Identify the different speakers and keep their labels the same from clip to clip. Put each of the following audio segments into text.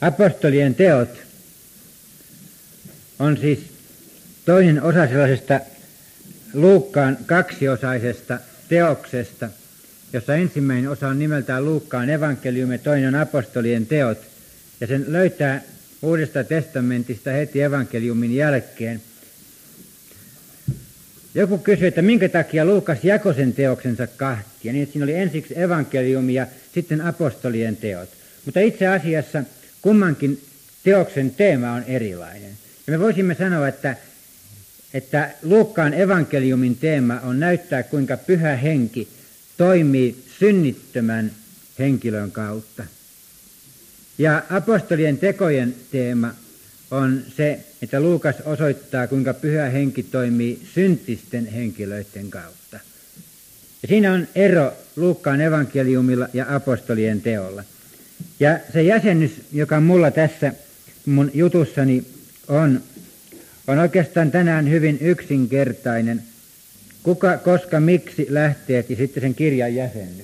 Speaker 1: Apostolien teot on siis toinen osa sellaisesta Luukkaan kaksiosaisesta teoksesta, jossa ensimmäinen osa on nimeltään Luukkaan evankeliumi ja toinen on apostolien teot. Ja sen löytää Uudesta testamentista heti evankeliumin jälkeen. Joku kysyi, että minkä takia Luukas jakoi sen teoksensa kahtia, niin että siinä oli ensiksi evankeliumi ja sitten apostolien teot. Mutta itse asiassa kummankin teoksen teema on erilainen. Ja me voisimme sanoa, että Luukkaan evankeliumin teema on näyttää, kuinka Pyhä Henki toimii synnittömän henkilön kautta. Ja apostolien tekojen teema on se, että Luukas osoittaa, kuinka Pyhä Henki toimii syntisten henkilöiden kautta. Ja siinä on ero Luukkaan evankeliumilla ja apostolien teolla. Ja se jäsennys, joka mulla tässä mun jutussani on oikeastaan tänään hyvin yksinkertainen. Kuka, koska, miksi, lähteet ja sitten sen kirjan jäsennys.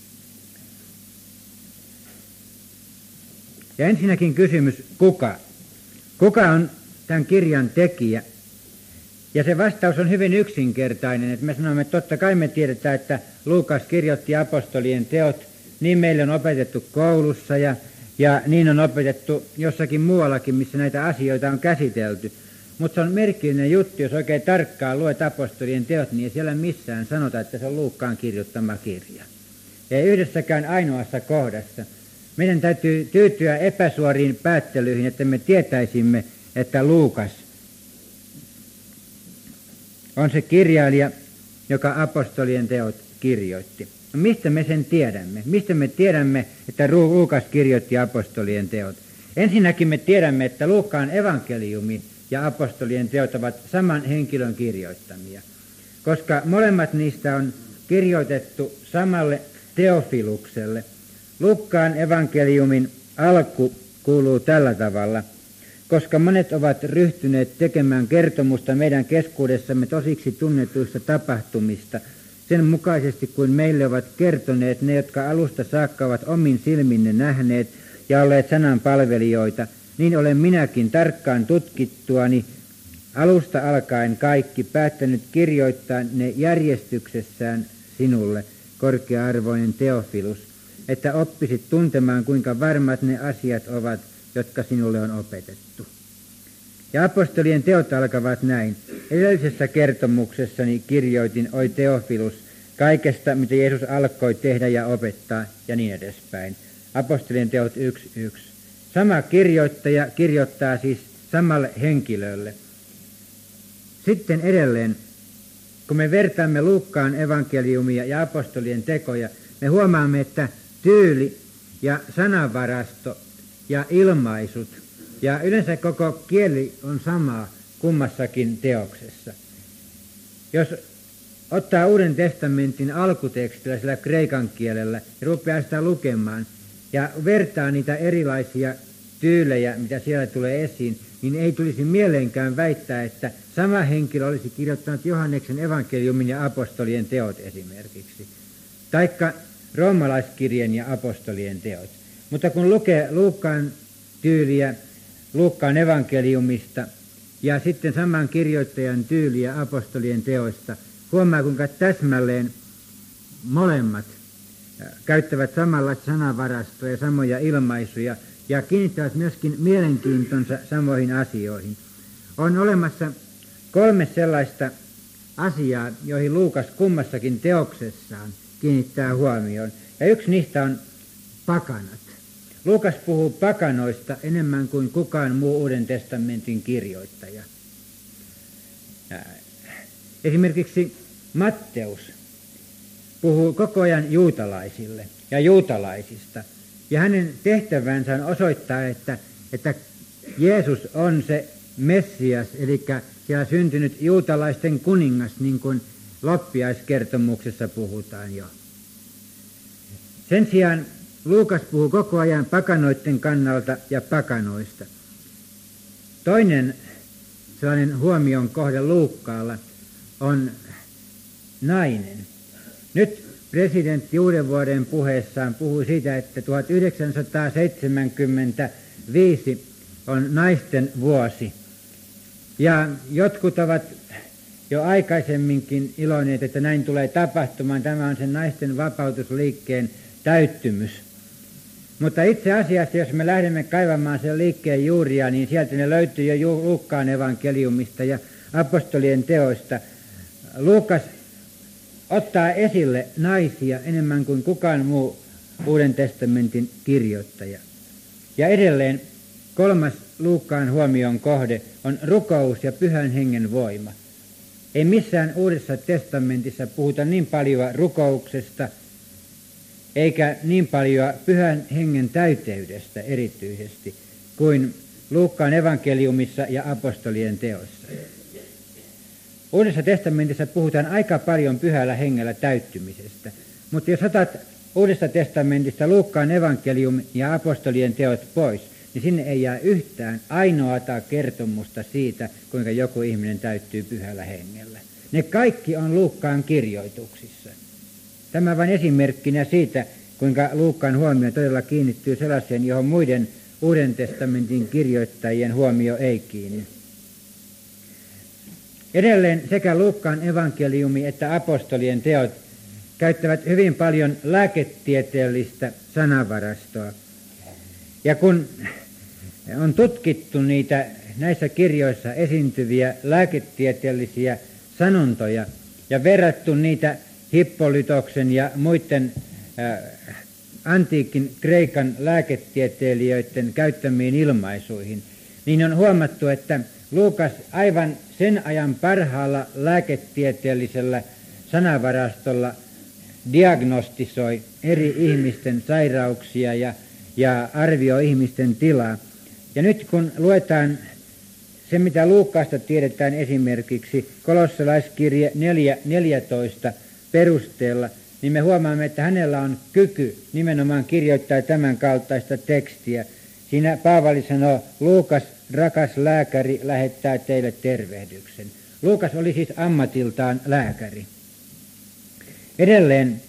Speaker 1: Ja ensinnäkin kysymys, kuka? Kuka on tämän kirjan tekijä? Ja se vastaus on hyvin yksinkertainen, että me sanomme, että totta kai me tiedetään, että Luukas kirjoitti apostolien teot, niin meille on opetettu koulussa ja niin on opetettu jossakin muuallakin, missä näitä asioita on käsitelty. Mutta se on merkillinen juttu, jos oikein tarkkaan luet apostolien teot, niin ei siellä missään sanota, että se on Luukkaan kirjoittama kirja. Ei yhdessäkään ainoassa kohdassa. Meidän täytyy tyytyä epäsuoriin päättelyihin, että me tietäisimme, että Luukas on se kirjailija, joka apostolien teot kirjoitti. No mistä me sen tiedämme? Mistä me tiedämme, että Luukas kirjoitti apostolien teot? Ensinnäkin me tiedämme, että Luukkaan evankeliumi ja apostolien teot ovat saman henkilön kirjoittamia, koska molemmat niistä on kirjoitettu samalle Teofilukselle. Luukkaan evankeliumin alku kuuluu tällä tavalla: koska monet ovat ryhtyneet tekemään kertomusta meidän keskuudessamme tosiksi tunnetuista tapahtumista, sen mukaisesti kuin meille ovat kertoneet ne, jotka alusta saakka ovat omin silminne nähneet ja olleet sanan palvelijoita, niin olen minäkin tarkkaan tutkittuani alusta alkaen kaikki päättänyt kirjoittaa ne järjestyksessään sinulle, korkea-arvoinen Teofilus, että oppisit tuntemaan, kuinka varmat ne asiat ovat, jotka sinulle on opetettu. Ja apostolien teot alkavat näin: edellisessä kertomuksessani kirjoitin, oi Teofilus, kaikesta, mitä Jeesus alkoi tehdä ja opettaa, ja niin edespäin. Apostolien teot 1.1. Sama kirjoittaja kirjoittaa siis samalle henkilölle. Sitten edelleen, kun me vertaamme Luukkaan evankeliumia ja apostolien tekoja, me huomaamme, että tyyli ja sanavarasto ja ilmaisut ja yleensä koko kieli on samaa kummassakin teoksessa. Jos ottaa Uuden testamentin alkutekstillä sillä kreikan kielellä ja rupeaa sitä lukemaan ja vertaa niitä erilaisia tyylejä, mitä siellä tulee esiin, niin ei tulisi mieleenkään väittää, että sama henkilö olisi kirjoittanut Johanneksen evankeliumin ja apostolien teot esimerkiksi, taikka roomalaiskirjeen ja apostolien teot. Mutta kun lukee Luukkaan tyyliä Luukkaan evankeliumista ja sitten saman kirjoittajan tyyliä apostolien teoista, huomaa kuinka täsmälleen molemmat käyttävät samanlaista sanavarastoa ja samoja ilmaisuja ja kiinnittävät myöskin mielenkiintonsa samoihin asioihin. On olemassa 3 sellaista asiaa, joihin Luukas kummassakin teoksessaan kiinnittää huomioon. Ja yksi niistä on pakanat. Luukas puhuu pakanoista enemmän kuin kukaan muu Uuden testamentin kirjoittaja. Esimerkiksi Matteus puhuu koko ajan juutalaisille ja juutalaisista. Ja hänen tehtävänsä on osoittaa, että Jeesus on se Messias, eli siellä syntynyt juutalaisten kuningas, niin kuin loppiaiskertomuksessa puhutaan jo. Sen sijaan Luukas puhuu koko ajan pakanoiden kannalta ja pakanoista. Toinen sellainen huomion kohde Luukkaalla on nainen. Nyt presidentti uuden vuoden puheessaan puhui siitä, että 1970 5 on naisten vuosi. Ja jotkut ovat jo aikaisemminkin iloinneet, että näin tulee tapahtumaan. Tämä on sen naisten vapautusliikkeen täyttymys. Mutta itse asiassa, jos me lähdemme kaivamaan sen liikkeen juuria, niin sieltä ne löytyy jo Luukkaan evankeliumista ja apostolien teoista. Luukas ottaa esille naisia enemmän kuin kukaan muu Uuden testamentin kirjoittaja. Ja edelleen 3. Luukkaan huomion kohde on rukous ja pyhän hengen voima. Ei missään Uudessa testamentissa puhuta niin paljon rukouksesta, eikä niin paljon pyhän hengen täyteydestä erityisesti, kuin Luukkaan evankeliumissa ja apostolien teoissa. Uudessa testamentissa puhutaan aika paljon pyhällä hengellä täyttymisestä, mutta jos otat Uudesta testamentista Luukkaan evankelium ja apostolien teot pois, niin sinne ei jää yhtään ainoata kertomusta siitä, kuinka joku ihminen täyttyy pyhällä hengellä. Ne kaikki on Luukkaan kirjoituksissa. Tämä vain esimerkkinä siitä, kuinka Luukkaan huomio todella kiinnittyy sellaiseen, johon muiden Uuden testamentin kirjoittajien huomio ei kiinni. Edelleen sekä Luukkaan evankeliumi että apostolien teot käyttävät hyvin paljon lääketieteellistä sanavarastoa. Ja kun on tutkittu näissä kirjoissa esiintyviä lääketieteellisiä sanontoja ja verrattu niitä Hippolytoksen ja muiden antiikin Kreikan lääketieteilijöiden käyttämiin ilmaisuihin, niin on huomattu, että Luukas aivan sen ajan parhaalla lääketieteellisellä sanavarastolla diagnostisoi eri ihmisten sairauksia ja arvioi ihmisten tilaa. Ja nyt kun luetaan se, mitä Luukkaasta tiedetään esimerkiksi kolossalaiskirje 4.14 perusteella, niin me huomaamme, että hänellä on kyky nimenomaan kirjoittaa tämän kaltaista tekstiä. Siinä Paavali sanoo, Luukas, rakas lääkäri, lähettää teille tervehdyksen. Luukas oli siis ammatiltaan lääkäri. Edelleen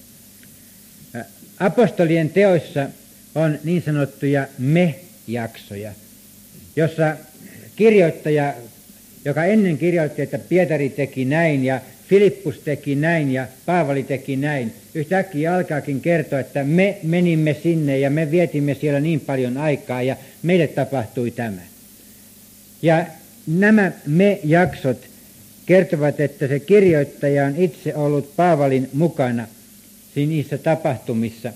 Speaker 1: apostolien teoissa on niin sanottuja me-jaksoja, jossa kirjoittaja, joka ennen kirjoitti, että Pietari teki näin ja Filippus teki näin ja Paavali teki näin, yhtäkkiä alkaakin kertoa, että me menimme sinne ja me vietimme siellä niin paljon aikaa ja meille tapahtui tämä. Ja nämä me-jaksot kertovat, että se kirjoittaja on itse ollut Paavalin mukana niissä tapahtumissa,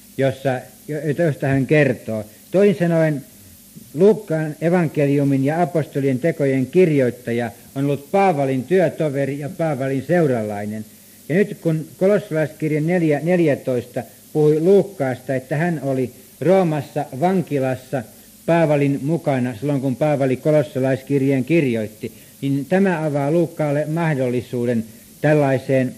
Speaker 1: joista hän kertoo. Toisin sanoen Luukkaan evankeliumin ja apostolien tekojen kirjoittaja on ollut Paavalin työtoveri ja Paavalin seuralainen. Ja nyt kun kolossalaiskirje 4.14 puhui Luukkaasta, että hän oli Roomassa vankilassa Paavalin mukana silloin, kun Paavali kolossalaiskirjeen kirjoitti, niin tämä avaa Luukkaalle mahdollisuuden tällaiseen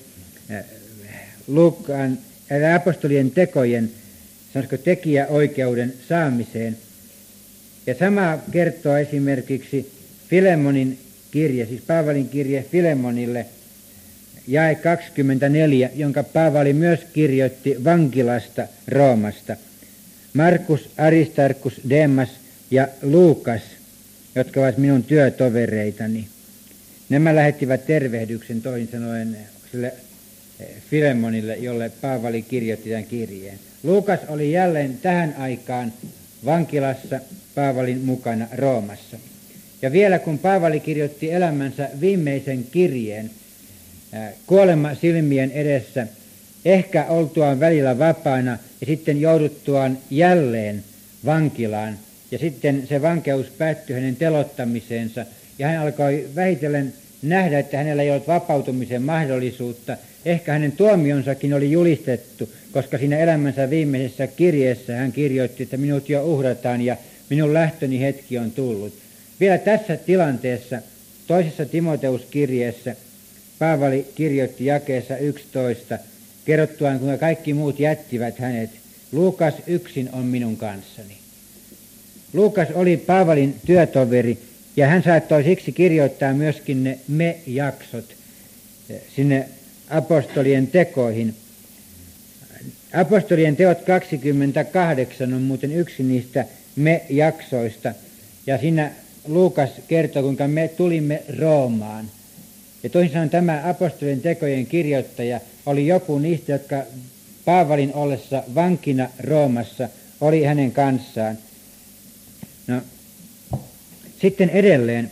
Speaker 1: Luukkaan apostolien tekojen, sanoisiko tekijäoikeuden saamiseen. Ja sama kertoo esimerkiksi Filemonin kirje, siis Paavalin kirje Filemonille, jae 24, jonka Paavali myös kirjoitti vankilasta Roomasta. Markus, Aristarkus, Demas ja Luukas, jotka ovat minun työtovereitani. Nämä lähettivät tervehdyksen toisin sanoen sille Filemonille, jolle Paavali kirjoitti tämän kirjeen. Luukas oli jälleen tähän aikaan vankilassa Paavalin mukana Roomassa. Ja vielä kun Paavali kirjoitti elämänsä viimeisen kirjeen kuolema silmien edessä, ehkä oltuaan välillä vapaana ja sitten jouduttuaan jälleen vankilaan, ja sitten se vankeus päättyi hänen telottamiseensa, ja hän alkoi vähitellen nähdä, että hänellä ei ollut vapautumisen mahdollisuutta. Ehkä hänen tuomionsakin oli julistettu, koska siinä elämänsä viimeisessä kirjeessä hän kirjoitti, että minut jo uhrataan ja minun lähtöni hetki on tullut. Vielä tässä tilanteessa toisessa Timoteuskirjeessä Paavali kirjoitti jakeessa 11, kerrottuaan kuinka kaikki muut jättivät hänet. Luukas yksin on minun kanssani. Luukas oli Paavalin työtoveri ja hän saattoi siksi kirjoittaa myöskin ne me-jaksot sinne apostolien tekoihin. Apostolien teot 28 on muuten yksi niistä me-jaksoista. Ja siinä Luukas kertoo, kuinka me tulimme Roomaan. Ja toisin sanoen tämä apostolien tekojen kirjoittaja oli joku niistä, jotka Paavalin ollessa vankina Roomassa oli hänen kanssaan. No, sitten edelleen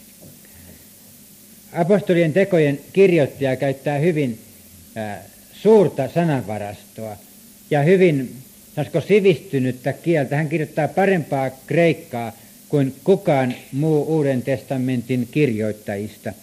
Speaker 1: apostolien tekojen kirjoittaja käyttää hyvin suurta sananvarastoa ja hyvin, sanoisiko, sivistynyttä kieltä. Hän kirjoittaa parempaa kreikkaa kuin kukaan muu Uuden testamentin kirjoittajista.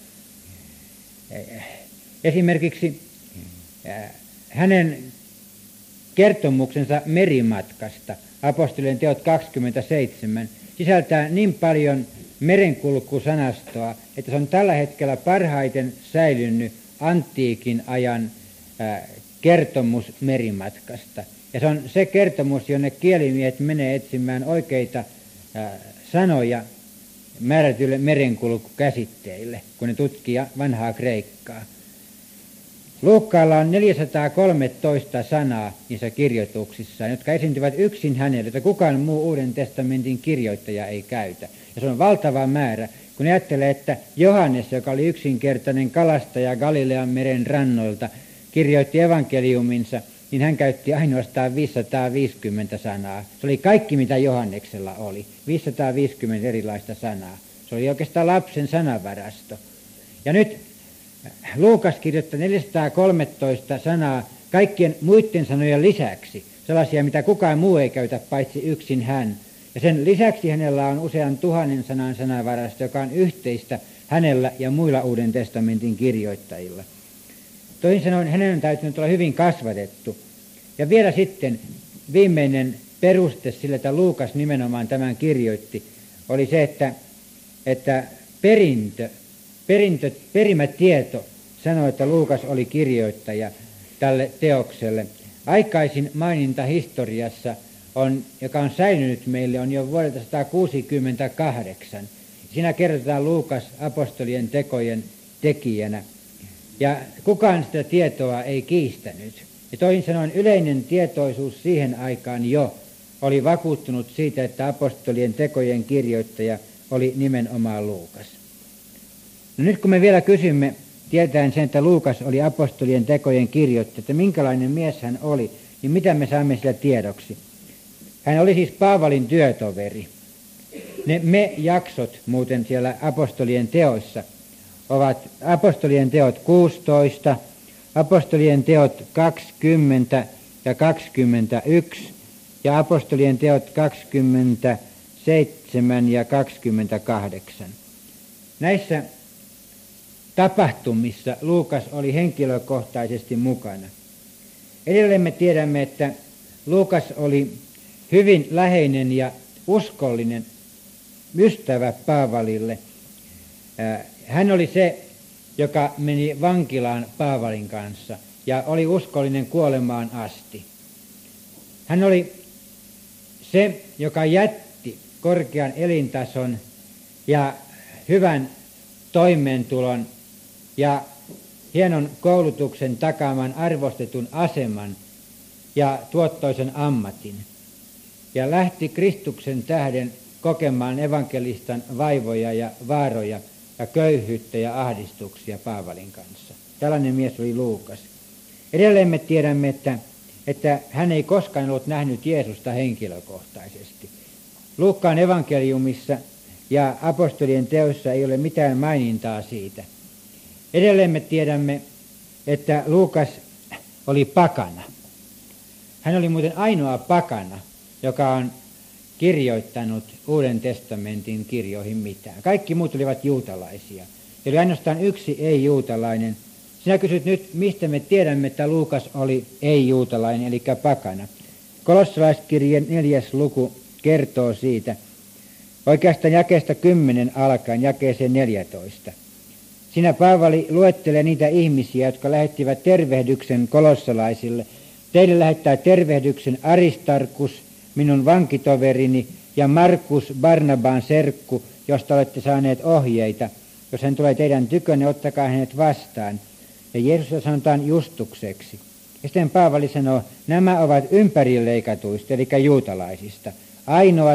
Speaker 1: Esimerkiksi hänen kertomuksensa merimatkasta, apostolien teot 27, sisältää niin paljon merenkulkusanastoa, että se on tällä hetkellä parhaiten säilynyt antiikin ajan kertomus merimatkasta. Ja se on se kertomus, jonne kielimiehet menee etsimään oikeita sanoja määrätyille merenkulkukäsitteille, kun ne tutkii vanhaa Kreikkaa. Luukkaalla on 413 sanaa niissä kirjoituksissaan, jotka esiintyvät yksin hänelle, jota kukaan muu Uuden testamentin kirjoittaja ei käytä. Ja se on valtava määrä, kun ajattelee, että Johannes, joka oli yksinkertainen kalastaja Galilean meren rannoilta, kirjoitti evankeliuminsa, niin hän käytti ainoastaan 550 sanaa. Se oli kaikki, mitä Johanneksella oli, 550 erilaista sanaa. Se oli oikeastaan lapsen sanavarasto. Ja nyt Luukas kirjoittaa 413 sanaa kaikkien muiden sanojen lisäksi, sellaisia, mitä kukaan muu ei käytä, paitsi yksin hän. Ja sen lisäksi hänellä on usean 1000 sanan sanavarasto, joka on yhteistä hänellä ja muilla Uuden testamentin kirjoittajilla. Toisin sanoen hänen on täytynyt olla hyvin kasvatettu. Ja vielä sitten viimeinen peruste sille, että Luukas nimenomaan tämän kirjoitti, oli se, että perimätieto sanoi, että Luukas oli kirjoittaja tälle teokselle. Aikaisin maininta historiassa, joka on säilynyt meille, on jo vuodelta 168. Siinä kerrotaan Luukas apostolien tekojen tekijänä. Ja kukaan sitä tietoa ei kiistänyt. Ja toisin sanoen yleinen tietoisuus siihen aikaan jo oli vakuuttunut siitä, että apostolien tekojen kirjoittaja oli nimenomaan Luukas. No nyt kun me vielä kysymme, tietäen sen, että Luukas oli apostolien tekojen kirjoittaja, että minkälainen mies hän oli, niin mitä me saamme sillä tiedoksi? Hän oli siis Paavalin työtoveri. Ne me-jaksot muuten siellä apostolien teoissa ovat apostolien teot 16, apostolien teot 20 ja 21 ja apostolien teot 27 ja 28. Näissä tapahtumissa Luukas oli henkilökohtaisesti mukana. Edelleen me tiedämme, että Luukas oli hyvin läheinen ja uskollinen ystävä Paavalille. Hän oli se, joka meni vankilaan Paavalin kanssa ja oli uskollinen kuolemaan asti. Hän oli se, joka jätti korkean elintason ja hyvän toimeentulon ja hienon koulutuksen takaaman arvostetun aseman ja tuottoisen ammatin. Ja lähti Kristuksen tähden kokemaan evankelistan vaivoja ja vaaroja ja köyhyyttä ja ahdistuksia Paavalin kanssa. Tällainen mies oli Luukas. Edelleen me tiedämme, että hän ei koskaan ollut nähnyt Jeesusta henkilökohtaisesti. Luukkaan evankeliumissa ja apostolien teoissa ei ole mitään mainintaa siitä. Edelleen me tiedämme, että Luukas oli pakana. Hän oli muuten ainoa pakana, joka on kirjoittanut Uuden testamentin kirjoihin mitään. Kaikki muut olivat juutalaisia. Eli ainoastaan yksi ei-juutalainen. Sinä kysyt nyt, mistä me tiedämme, että Luukas oli ei-juutalainen, eli pakana. Kolossalaiskirjeen 4. luku kertoo siitä. Oikeastaan jakeesta 10 alkaen jakeeseen 14. Siinä Paavali luettelee niitä ihmisiä, jotka lähettivät tervehdyksen kolossalaisille. Teille lähettää tervehdyksen Aristarkus, minun vankitoverini, ja Markus, Barnabaan serkku, josta olette saaneet ohjeita. Jos hän tulee teidän tykönne, ottakaa hänet vastaan. Ja Jeesus sanotaan Justukseksi. Ja sitten Paavali sanoo, nämä ovat ympärileikatuista, eli juutalaisista, ainoat,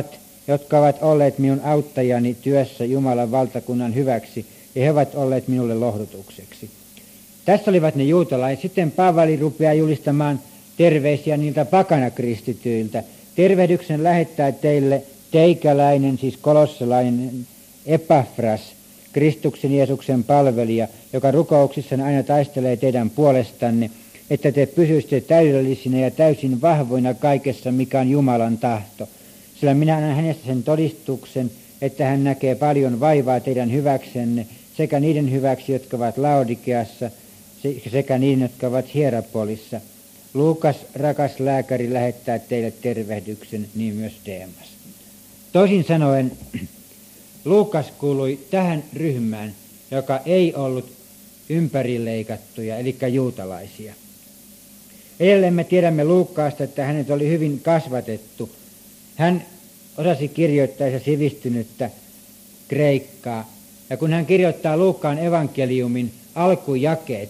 Speaker 1: jotka ovat olleet minun auttajani työssä Jumalan valtakunnan hyväksi, ja he ovat olleet minulle lohdutukseksi. Tässä olivat ne juutalaiset. Sitten Paavali rupeaa julistamaan terveisiä niiltä pakanakristityiltä. Tervehdyksen lähettää teille teikäläinen, siis kolossalainen Epafras, Kristuksen Jeesuksen palvelija, joka rukouksissaan aina taistelee teidän puolestanne, että te pysyisitte täydellisinä ja täysin vahvoina kaikessa, mikä on Jumalan tahto. Sillä minä annan hänestä sen todistuksen, että hän näkee paljon vaivaa teidän hyväksenne, sekä niiden hyväksi, jotka ovat Laodikeassa, sekä niiden, jotka ovat Hierapolissa. Luukas, rakas lääkäri, lähettää teille tervehdyksen, niin myös Deemas. Toisin sanoen, Luukas kuului tähän ryhmään, joka ei ollut ympärileikattuja, eli juutalaisia. Edelleen me tiedämme Luukkaasta, että hänet oli hyvin kasvatettu. Hän osasi kirjoittaa ja sivistynyttä kreikkaa. Ja kun hän kirjoittaa Luukkaan evankeliumin alkujakeet,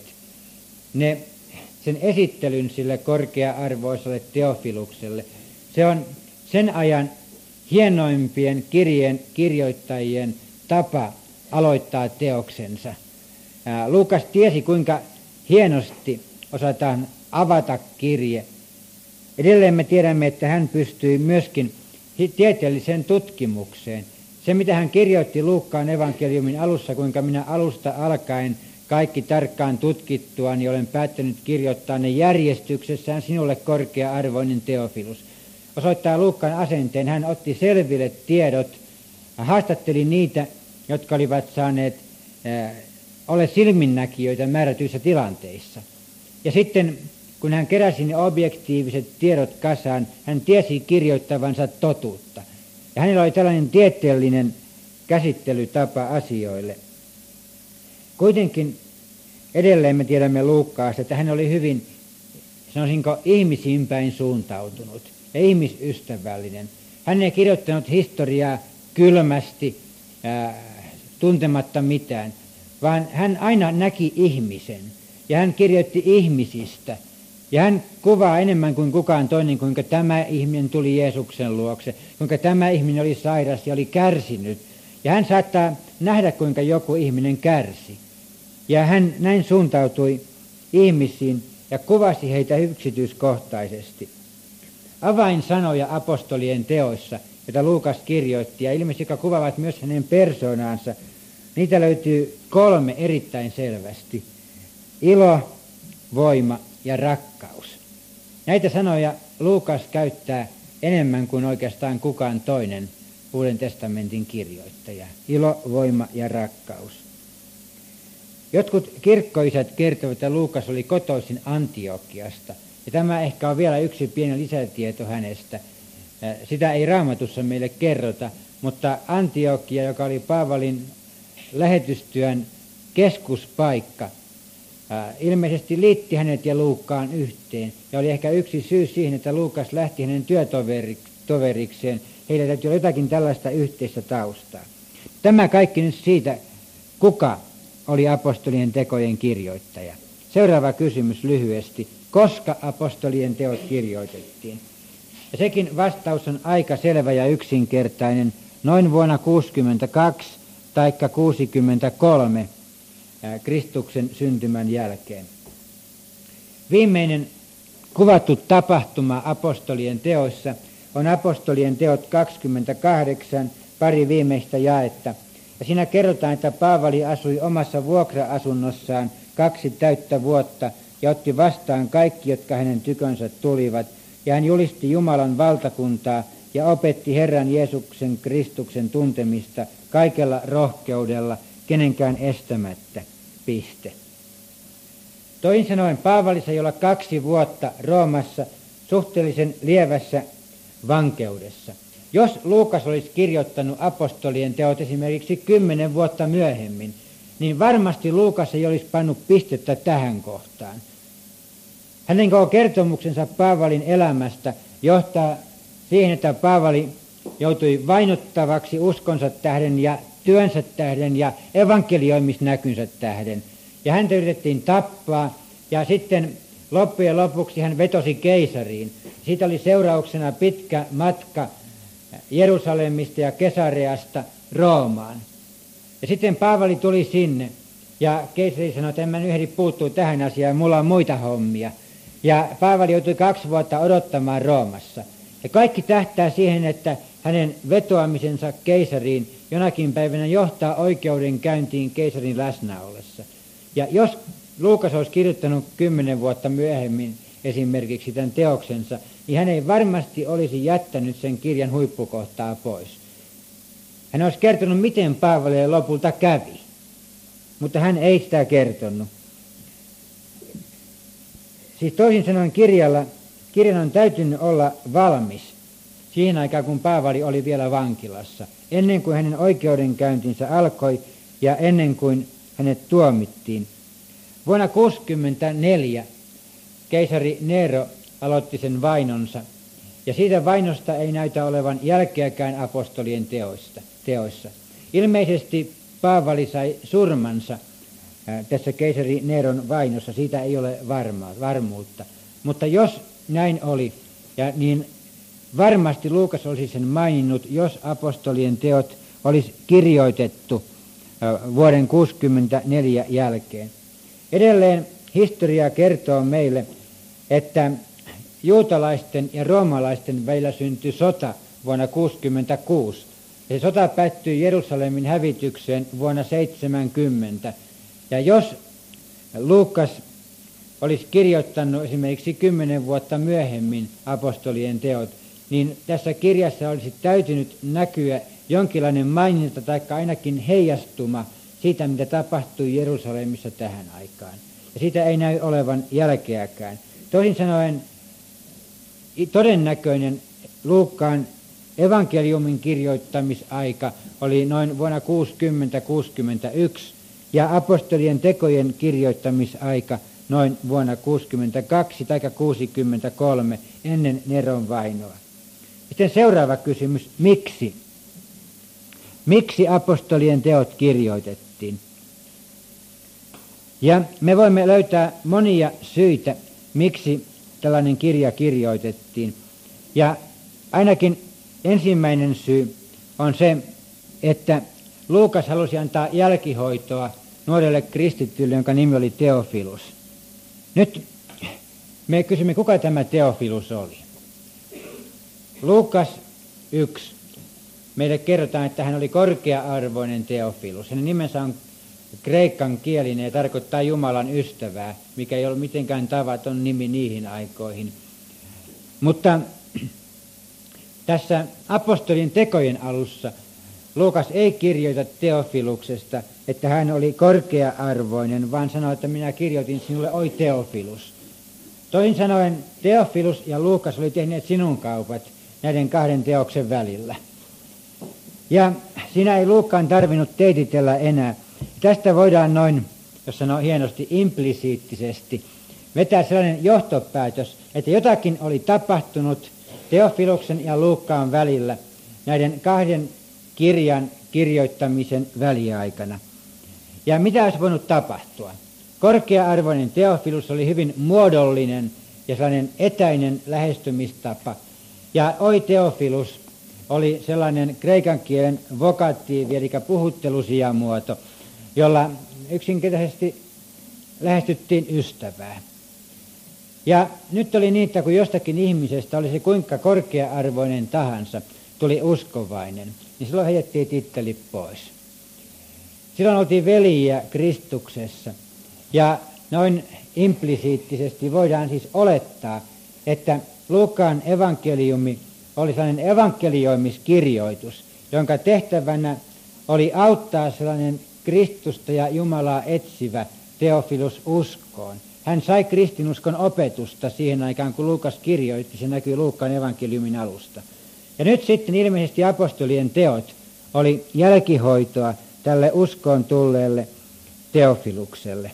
Speaker 1: sen esittelyn sille korkea-arvoiselle Teofilukselle, se on sen ajan hienoimpien kirjeen kirjoittajien tapa aloittaa teoksensa. Luukas tiesi, kuinka hienosti osataan avata kirje. Edelleen me tiedämme, että hän pystyi myöskin tieteelliseen tutkimukseen. Se, mitä hän kirjoitti Luukkaan evankeliumin alussa, kuinka minä alusta alkaen kaikki tarkkaan tutkittua, niin olen päättänyt kirjoittaa ne järjestyksessään sinulle korkea-arvoinen Teofilus. Osoittaa Luukkaan asenteen. Hän otti selville tiedot, haastatteli niitä, jotka olivat saaneet ole silminnäkijöitä määrätyissä tilanteissa. Ja sitten, kun hän keräsi ne objektiiviset tiedot kasaan, hän tiesi kirjoittavansa totuutta. Ja hänellä oli tällainen tieteellinen käsittelytapa asioille. Kuitenkin edelleen me tiedämme Luukkaasta, että hän oli hyvin, sanoisinko, ihmisiin päin suuntautunut ja ihmisystävällinen. Hän ei kirjoittanut historiaa kylmästi, tuntematta mitään, vaan hän aina näki ihmisen ja hän kirjoitti ihmisistä. Ja hän kuvaa enemmän kuin kukaan toinen, kuinka tämä ihminen tuli Jeesuksen luokse, kuinka tämä ihminen oli sairas ja oli kärsinyt. Ja hän saattaa nähdä, kuinka joku ihminen kärsi. Ja hän näin suuntautui ihmisiin ja kuvasi heitä yksityiskohtaisesti. Avainsanoja apostolien teoissa, joita Luukas kirjoitti, ja ilmeisesti jotka kuvaavat myös hänen persoonaansa, niitä löytyy 3 erittäin selvästi. Ilo, voima ja rakkaus. Näitä sanoja Luukas käyttää enemmän kuin oikeastaan kukaan toinen Uuden testamentin kirjoittaja. Ilo, voima ja rakkaus. Jotkut kirkkoisät kertovat, että Luukas oli kotoisin Antiokiasta. Ja tämä ehkä on vielä yksi pieni lisätieto hänestä. Sitä ei Raamatussa meille kerrota, mutta Antiokia, joka oli Paavalin lähetystyön keskuspaikka, ilmeisesti liitti hänet ja Luukkaan yhteen. Ja oli ehkä yksi syy siihen, että Luukas lähti hänen työtoverikseen. Heillä täytyy olla jotakin tällaista yhteistä taustaa. Tämä kaikki nyt siitä, kuka oli apostolien tekojen kirjoittaja. Seuraava kysymys lyhyesti. Koska apostolien teot kirjoitettiin? Ja sekin vastaus on aika selvä ja yksinkertainen. Noin vuonna 62 tai 63 Kristuksen syntymän jälkeen. Viimeinen kuvattu tapahtuma apostolien teoissa on apostolien teot 28, pari viimeistä jaetta. Ja siinä kerrotaan, että Paavali asui omassa vuokra-asunnossaan 2 täyttä vuotta ja otti vastaan kaikki, jotka hänen tykönsä tulivat. Ja hän julisti Jumalan valtakuntaa ja opetti Herran Jeesuksen Kristuksen tuntemista kaikella rohkeudella, kenenkään estämättä. Piste. Toisin sanoen Paavali sai olla 2 vuotta Roomassa suhteellisen lievässä vankeudessa. Jos Luukas olisi kirjoittanut apostolien teot esimerkiksi 10 vuotta myöhemmin, niin varmasti Luukas ei olisi pannut pistettä tähän kohtaan. Hänen koko kertomuksensa Paavalin elämästä johtaa siihen, että Paavali joutui vainottavaksi uskonsa tähden ja työnsä tähden ja evankelioimisnäkynsä tähden. Ja häntä yritettiin tappaa ja sitten loppujen lopuksi hän vetosi keisariin. Siitä oli seurauksena pitkä matka Jerusalemista ja Kesareasta Roomaan. Ja sitten Paavali tuli sinne ja keisari sanoi, että en mä nyt ehdi puuttua tähän asiaan, mulla on muita hommia. Ja Paavali joutui 2 vuotta odottamaan Roomassa. Ja kaikki tähtää siihen, että hänen vetoamisensa keisariin jonakin päivänä johtaa oikeudenkäyntiin keisarin läsnä ollessa. Ja jos Luukas olisi kirjoittanut 10 vuotta myöhemmin esimerkiksi tämän teoksensa, niin hän ei varmasti olisi jättänyt sen kirjan huippukohtaa pois. Hän olisi kertonut, miten Paavalille lopulta kävi, mutta hän ei sitä kertonut. Siis toisin sanoen kirjan on täytynyt olla valmis siihen aikaan, kun Paavali oli vielä vankilassa, ennen kuin hänen oikeudenkäyntinsä alkoi ja ennen kuin hänet tuomittiin. Vuonna 1964 keisari Nero aloitti sen vainonsa, ja siitä vainosta ei näytä olevan jälkeäkään apostolien teoissa. Ilmeisesti Paavali sai surmansa tässä keisari Neron vainossa, siitä ei ole varmuutta. Mutta jos näin oli, niin varmasti Luukas olisi sen maininnut, jos apostolien teot olisi kirjoitettu vuoden 1964 jälkeen. Edelleen historia kertoo meille, että juutalaisten ja roomalaisten välillä syntyi sota vuonna 1966. Ja se sota päättyi Jerusalemin hävitykseen vuonna 1970. Ja jos Luukas olisi kirjoittanut esimerkiksi 10 vuotta myöhemmin apostolien teot, niin tässä kirjassa olisi täytynyt näkyä jonkinlainen maininta tai ainakin heijastuma siitä, mitä tapahtui Jerusalemissa tähän aikaan. Ja siitä ei näy olevan jälkeäkään. Toisin sanoen todennäköinen Luukkaan evankeliumin kirjoittamisaika oli noin vuonna 60-61 ja apostolien tekojen kirjoittamisaika noin vuonna 62 tai 63 ennen Neron vainoa. Sitten seuraava kysymys, miksi? Miksi apostolien teot kirjoitettiin? Ja me voimme löytää monia syitä, miksi tällainen kirja kirjoitettiin. Ja ainakin ensimmäinen syy on se, että Luukas halusi antaa jälkihoitoa nuorelle kristitylle, jonka nimi oli Theophilus. Nyt me kysymme, kuka tämä Theophilus oli. Luukas 1. Meille kerrotaan, että hän oli korkea-arvoinen Theophilus. Hänen nimensä on kreikan kielinen ja tarkoittaa Jumalan ystävää, mikä ei ollut mitenkään tavaton nimi niihin aikoihin. Mutta tässä apostolin tekojen alussa Luukas ei kirjoita Theophiluksesta, että hän oli korkea-arvoinen, vaan sanoi, että minä kirjoitin sinulle, oi Theophilus. Toisin sanoen Theophilus ja Luukas oli tehneet sinun kaupat näiden 2 teoksen välillä. Ja siinä ei Luukkaan tarvinnut teititellä enää. Tästä voidaan noin, jos sanoo hienosti implisiittisesti, vetää sellainen johtopäätös, että jotakin oli tapahtunut Theophiluksen ja Luukkaan välillä näiden 2 kirjan kirjoittamisen väliaikana. Ja mitä olisi voinut tapahtua? Korkea-arvoinen Theophilus oli hyvin muodollinen ja sellainen etäinen lähestymistapa. Ja oi Theophilus oli sellainen kreikan kielen vokatiivi, eli puhuttelusijamuoto, jolla yksinkertaisesti lähestyttiin ystävää. Ja nyt oli niin, että kun jostakin ihmisestä oli se kuinka korkea-arvoinen tahansa, tuli uskovainen, niin silloin heitettiin titteli pois. Silloin oltiin veljiä Kristuksessa. Ja noin implisiittisesti voidaan siis olettaa, että Luukkaan evankeliumi oli sellainen evankelioimiskirjoitus, jonka tehtävänä oli auttaa sellainen Kristusta ja Jumalaa etsivä Theophilus uskoon. Hän sai kristinuskon opetusta siihen aikaan, kun Luukas kirjoitti, se näkyy Luukkaan evankeliumin alusta. Ja nyt sitten ilmeisesti apostolien teot oli jälkihoitoa tälle uskoon tulleelle Theophilukselle.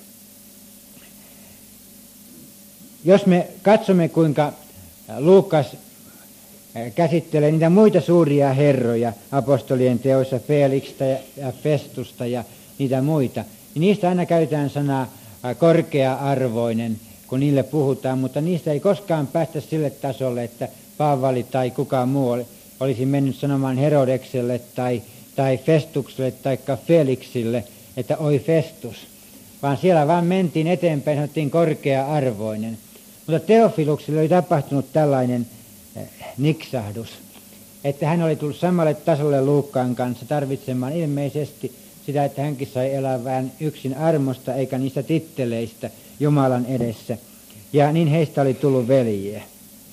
Speaker 1: Jos me katsomme, kuinka Luukas käsittelee niitä muita suuria herroja apostolien teoissa, Felixtä ja Festusta ja niitä muita, niin niistä aina käytetään sanaa korkea-arvoinen, kun niille puhutaan, mutta niistä ei koskaan päästä sille tasolle, että Paavali tai kukaan muu olisi mennyt sanomaan Herodekselle tai Festukselle tai Felixille, että oi Festus, vaan siellä vaan mentiin eteenpäin, sanottiin korkea-arvoinen. Mutta Teofilukselle oli tapahtunut tällainen niksahdus, että hän oli tullut samalle tasolle Luukkaan kanssa tarvitsemaan ilmeisesti sitä, että hänkin sai elää vähän yksin armosta eikä niistä titteleistä Jumalan edessä. Ja niin heistä oli tullut veljiä.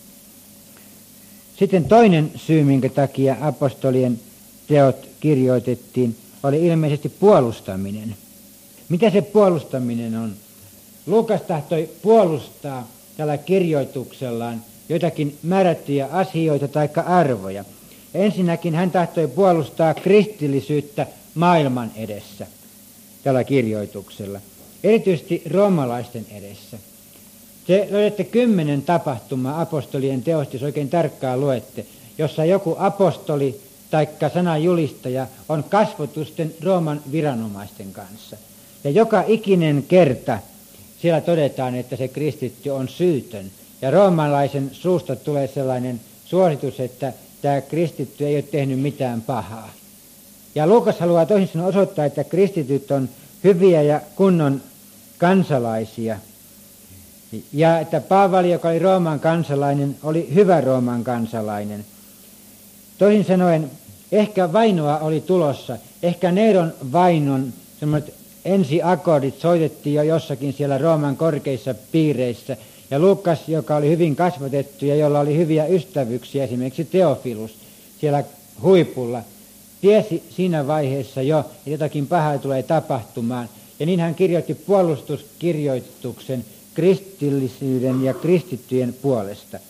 Speaker 1: Sitten toinen syy, minkä takia apostolien teot kirjoitettiin, oli ilmeisesti puolustaminen. Mitä se puolustaminen on? Luukas tahtoi puolustaa tällä kirjoituksellaan joitakin määrättyjä asioita tai arvoja. Ensinnäkin hän tahtoi puolustaa kristillisyyttä maailman edessä tällä kirjoituksella, erityisesti roomalaisten edessä. Te löydätte 10 tapahtumaa apostolien teosta, jos oikein tarkkaan luette, jossa joku apostoli tai sananjulistaja on kasvotusten Rooman viranomaisten kanssa. Ja joka ikinen kerta siellä todetaan, että se kristitty on syytön. Ja roomalaisen suusta tulee sellainen suositus, että tämä kristitty ei ole tehnyt mitään pahaa. Ja Luukas haluaa toisin sanoen osoittaa, että kristityt on hyviä ja kunnon kansalaisia. Ja että Paavali, joka oli Rooman kansalainen, oli hyvä Rooman kansalainen. Toisin sanoen, ehkä vainoa oli tulossa. Ehkä Neeron vainon semmoiset ensiakordit soitettiin jo jossakin siellä Rooman korkeissa piireissä. Ja Luukas, joka oli hyvin kasvatettu ja jolla oli hyviä ystävyyksiä, esimerkiksi Teofilus siellä huipulla, tiesi siinä vaiheessa jo, että jotakin pahaa tulee tapahtumaan. Ja niin hän kirjoitti puolustuskirjoituksen kristillisyyden ja kristittyjen puolesta.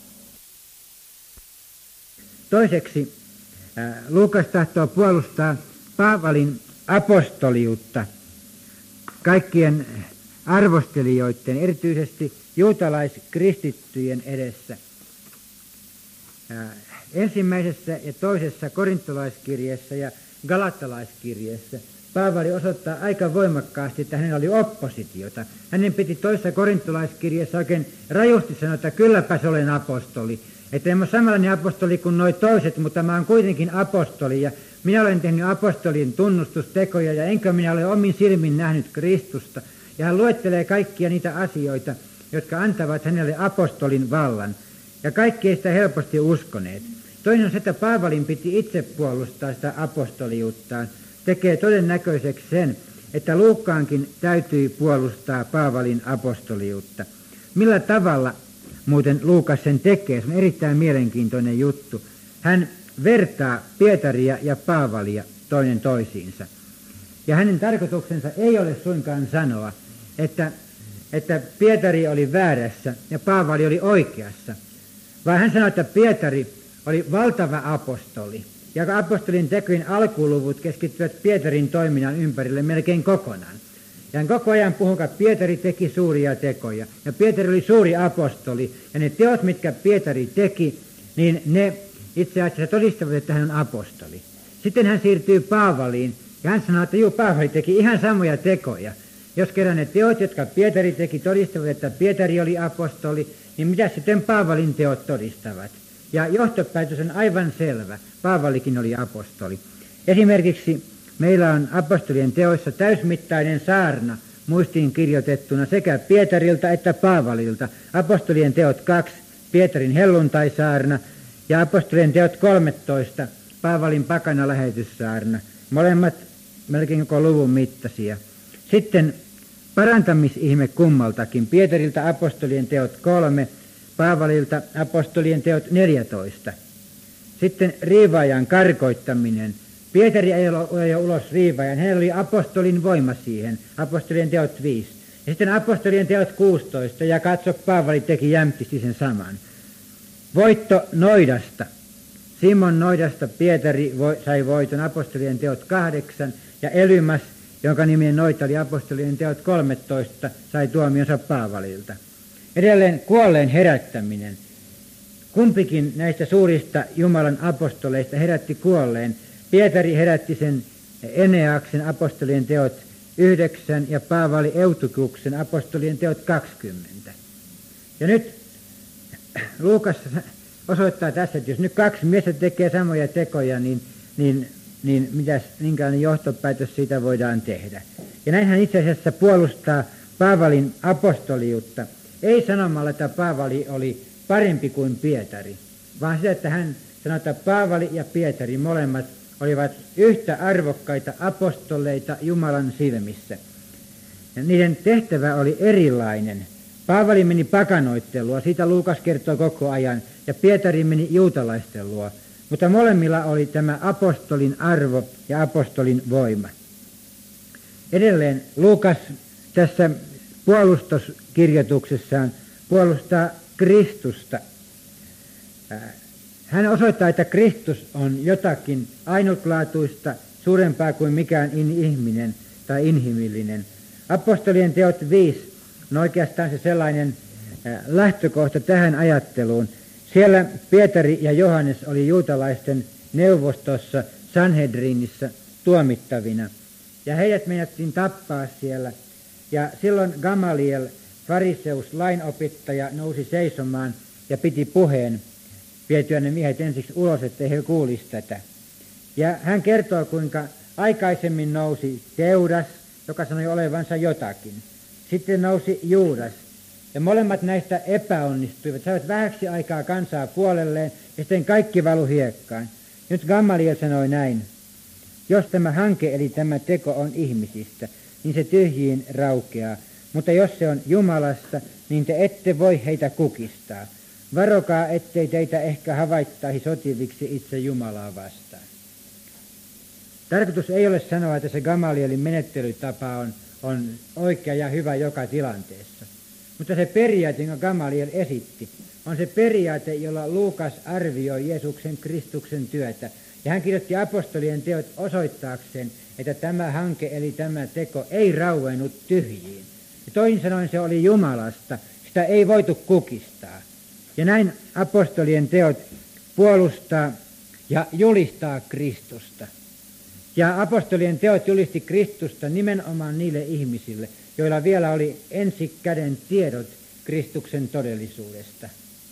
Speaker 1: Toiseksi Luukas tahtoo puolustaa Paavalin apostoliutta kaikkien arvostelijoiden, erityisesti juutalaiskristittyjen edessä. Ensimmäisessä ja toisessa korintolaiskirjeessä ja galattalaiskirjeessä Paavali osoittaa aika voimakkaasti, että hänellä oli oppositiota. Hänen piti toisessa korintolaiskirjeessä oikein rajusti sanoa, että kylläpäs olen apostoli. Että en ole samanlainen apostoli kuin nuo toiset, mutta mä oon kuitenkin apostoli ja minä olen tehnyt apostolin tunnustustekoja ja enkä minä ole omin silmin nähnyt Kristusta. Ja hän luettelee kaikkia niitä asioita, jotka antavat hänelle apostolin vallan. Ja kaikki ei sitä helposti uskoneet. Toinen on se, että Paavalin piti itse puolustaa sitä apostoliuttaan. Tekee todennäköiseksi sen, että Luukkaankin täytyy puolustaa Paavalin apostoliutta. Millä tavalla muuten Luukas sen tekee? Se on erittäin mielenkiintoinen juttu. Hän vertaa Pietaria ja Paavalia toinen toisiinsa. Ja hänen tarkoituksensa ei ole suinkaan sanoa, että Pietari oli väärässä ja Paavali oli oikeassa, vaan hän sanoi, että Pietari oli valtava apostoli. Ja apostolin tekojen alkuluvut keskittyvät Pietarin toiminnan ympärille melkein kokonaan. Ja hän koko ajan puhuu, että Pietari teki suuria tekoja. Ja Pietari oli suuri apostoli. Ja ne teot, mitkä Pietari teki, niin ne itse asiassa todistavat, että hän on apostoli. Sitten hän siirtyy Paavaliin. Ja hän sanoo, että Paavali teki ihan samoja tekoja. Jos kerran ne teot, jotka Pietari teki, todistavat, että Pietari oli apostoli, niin mitä sitten Paavalin teot todistavat? Ja johtopäätös on aivan selvä. Paavalikin oli apostoli. Esimerkiksi meillä on apostolien teoissa täysmittainen saarna muistiin kirjoitettuna sekä Pietarilta että Paavalilta. Apostolien teot 2, Pietarin helluntai-saarna ja apostolien teot 13, Paavalin pakana lähetyssaarna. Molemmat melkein koko luvun mittaisia. Sitten parantamisihme kummaltakin. Pietarilta apostolien teot 3, Paavalilta apostolien teot 14. Sitten riivaajan karkoittaminen. Pietari ei ole ulos riivaajan, hänellä oli apostolin voima siihen, apostolien teot 5. Ja sitten apostolien teot 16, ja katso, Paavali teki jämptisti sen saman. Voitto noidasta. Simon noidasta Pietari sai voiton, apostolien teot 8, ja Elymas, jonka nimien noita oli apostolien teot 13, sai tuomionsa Paavalilta. Edelleen kuolleen herättäminen. Kumpikin näistä suurista Jumalan apostoleista herätti kuolleen. Pietari herätti sen Eneaksen apostolien teot 9 ja Paavali Eutukuksen apostolien teot 20. Ja nyt Luukas osoittaa tässä, että jos nyt kaksi miestä tekee samoja tekoja, niin minkälainen johtopäätös siitä voidaan tehdä. Ja näin hän itse asiassa puolustaa Paavalin apostoliutta, ei sanomalla, että Paavali oli parempi kuin Pietari, vaan sitä, että hän sanoi, että Paavali ja Pietari molemmat olivat yhtä arvokkaita apostoleita Jumalan silmissä. Ja niiden tehtävä oli erilainen. Paavali meni pakanoittelua, siitä Luukas kertoo koko ajan, ja Pietari meni juutalaisten luo. Mutta molemmilla oli tämä apostolin arvo ja apostolin voima. Edelleen Luukas tässä puolustuskirjoituksessaan puolustaa Kristusta. Hän osoittaa, että Kristus on jotakin ainutlaatuista, suurempaa kuin mikään ihminen tai inhimillinen. Apostolien teot 5 on oikeastaan se sellainen lähtökohta tähän ajatteluun. Siellä Pietari ja Johannes oli juutalaisten neuvostossa Sanhedrinissa tuomittavina. Ja heidät meinattiin tappaa siellä. Ja silloin Gamaliel, fariseus, lainopettaja, nousi seisomaan ja piti puheen vietyä ne miehet ensiksi ulos, ettei he kuulisi tätä. Ja hän kertoo, kuinka aikaisemmin nousi Teudas, joka sanoi olevansa jotakin. Sitten nousi Juudas. Ja molemmat näistä epäonnistuivat, saivat vähäksi aikaa kansaa puolelleen ja sitten kaikki valu hiekkaan. Nyt Gamaliel sanoi näin: jos tämä hanke eli tämä teko on ihmisistä, niin se tyhjiin raukeaa. Mutta jos se on Jumalasta, niin te ette voi heitä kukistaa. Varokaa, ettei teitä ehkä havaittaisi sotiviksi itse Jumalaa vastaan. Tarkoitus ei ole sanoa, että se Gamalielin menettelytapa on oikea ja hyvä joka tilanteessa. Mutta se periaate, jonka Gamaliel esitti, on se periaate, jolla Luukas arvioi Jeesuksen Kristuksen työtä. Ja hän kirjoitti apostolien teot osoittaakseen, että tämä hanke eli tämä teko ei rauennut tyhjiin. Ja toisin sanoen se oli Jumalasta, sitä ei voitu kukistaa. Ja näin apostolien teot puolustaa ja julistaa Kristusta. Ja apostolien teot julisti Kristusta nimenomaan niille ihmisille, joilla vielä oli ensikäden tiedot Kristuksen todellisuudesta.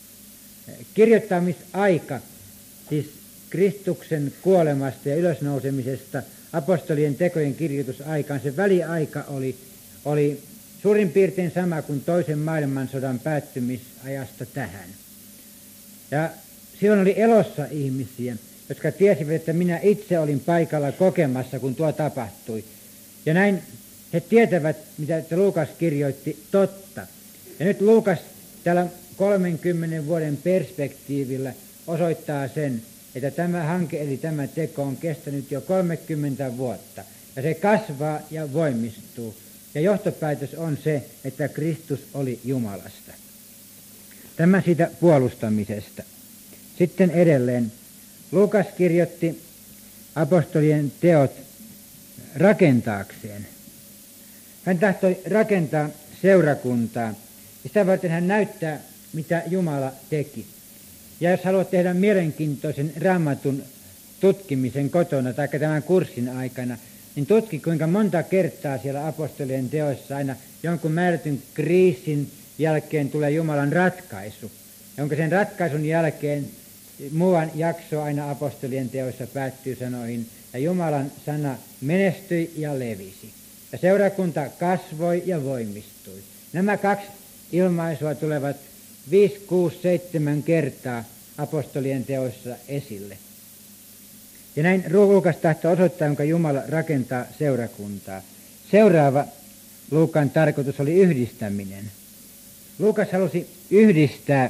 Speaker 1: Kirjoittamisaika, siis Kristuksen kuolemasta ja ylösnousemisesta apostolien tekojen kirjoitusaikaan, se väliaika oli suurin piirtein sama kuin toisen maailmansodan päättymisajasta tähän. Ja silloin oli elossa ihmisiä, jotka tiesivät, että minä itse olin paikalla kokemassa, kun tuo tapahtui. Ja näin he tietävät, mitä Luukas kirjoitti, totta. Ja nyt Luukas tällä 30 vuoden perspektiivillä osoittaa sen, että tämä hanke eli tämä teko on kestänyt jo 30 vuotta. Ja se kasvaa ja voimistuu. Ja johtopäätös on se, että Kristus oli Jumalasta. Tämä siitä puolustamisesta. Sitten edelleen Luukas kirjoitti apostolien teot rakentaakseen. Hän tahtoi rakentaa seurakuntaa. Ja sitä varten hän näyttää, mitä Jumala teki. Ja jos haluat tehdä mielenkiintoisen Raamatun tutkimisen kotona tai tämän kurssin aikana, niin tutki, kuinka monta kertaa siellä apostolien teoissa aina jonkun määrätyn kriisin jälkeen tulee Jumalan ratkaisu. Jonka sen ratkaisun jälkeen muuan jakso aina apostolien teoissa päättyy sanoihin, ja Jumalan sana menestyi ja levisi. Ja seurakunta kasvoi ja voimistui. Nämä kaksi ilmaisua tulevat 5, 6, 7 kertaa apostolien teoissa esille. Ja näin Luukas tahtoo osoittaa, jonka Jumala rakentaa seurakuntaa. Seuraava Luukan tarkoitus oli yhdistäminen. Luukas halusi yhdistää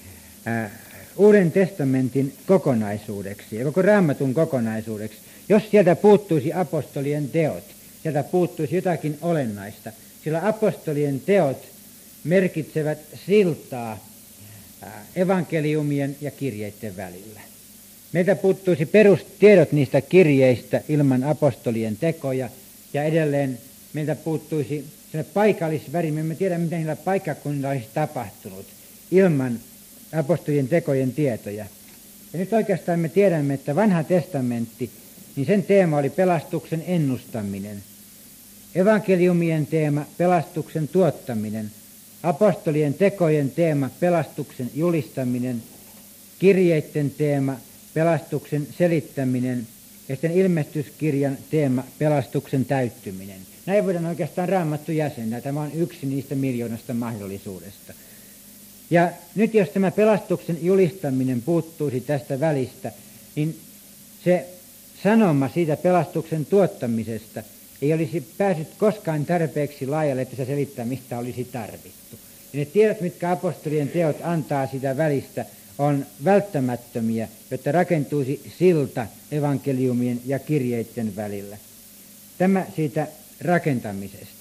Speaker 1: Uuden testamentin kokonaisuudeksi ja koko Raamatun kokonaisuudeksi. Jos sieltä puuttuisi apostolien teot, sieltä puuttuisi jotakin olennaista, sillä apostolien teot merkitsevät siltaa evankeliumien ja kirjeiden välillä. Meiltä puuttuisi perustiedot niistä kirjeistä ilman apostolien tekoja, ja edelleen meiltä puuttuisi se paikallisväri. Me emme tiedä, mitä niillä paikkakunnilla olisi tapahtunut ilman apostolien tekojen tietoja. Ja nyt oikeastaan me tiedämme, että vanha testamentti, niin sen teema oli pelastuksen ennustaminen. Evankeliumien teema, pelastuksen tuottaminen. Apostolien tekojen teema, pelastuksen julistaminen. kirjeiden teema, pelastuksen selittäminen ja sitten ilmestyskirjan teema, pelastuksen täyttyminen. Näin voidaan oikeastaan Raamattu jäsentää. Tämä on yksi niistä miljoonasta mahdollisuudesta. Ja nyt jos tämä pelastuksen julistaminen puuttuisi tästä välistä, niin se sanoma siitä pelastuksen tuottamisesta ei olisi päässyt koskaan tarpeeksi laajalle, että se selittämistä olisi tarvittu. Ja ne tiedot, mitkä apostolien teot antaa sitä välistä, on välttämättömiä, jotta rakentuisi silta evankeliumien ja kirjeiden välillä. Tämä siitä rakentamisesta